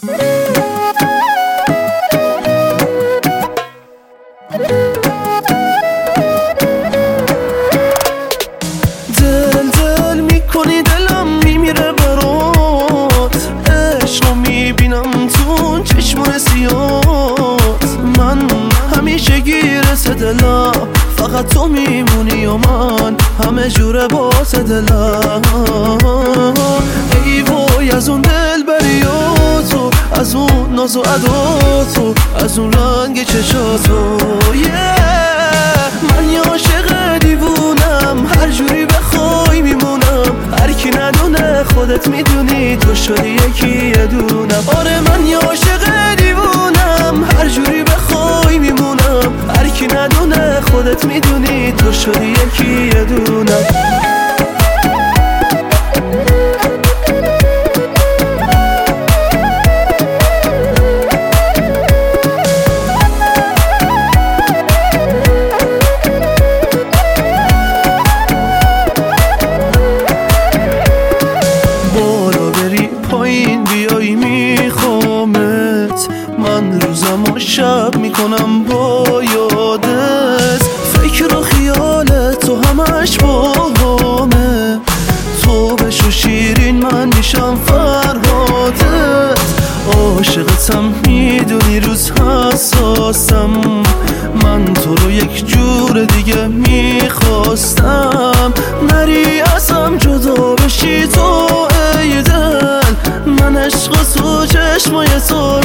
دل میکنی دلم میمیره برات، عشق رو میبینم تو چشمون سیات. من همیشه گیرس دلم، فقط تو میمونی و من همه جوره باز دلم. ای وای از اون دل بریاتو، از اون ناز و عداتو، از اون رنگ چشاتو. من یه عاشق دیوونم، هر جوری بخوای میمونم. هر کی ندونه خودت میدونی تو شدی یکی یه دونم. آره من یه عاشق دیوونم، هر جوری بخوای میمونم. هر کی ندونه خودت میدونی تو شدی یکی یه دونم. پایین بیایی میخوامت، من روزم و شب میکنم با یادت. فکر و خیالت تو همش باهامه، تو بشو شیرین من میشم فرهادت. عاشقتم میدونی روز حساسم، من تو رو یک جور دیگه میخواستم. نری ازم جدا بشی تو ای دل، من عشق تو چشمای تو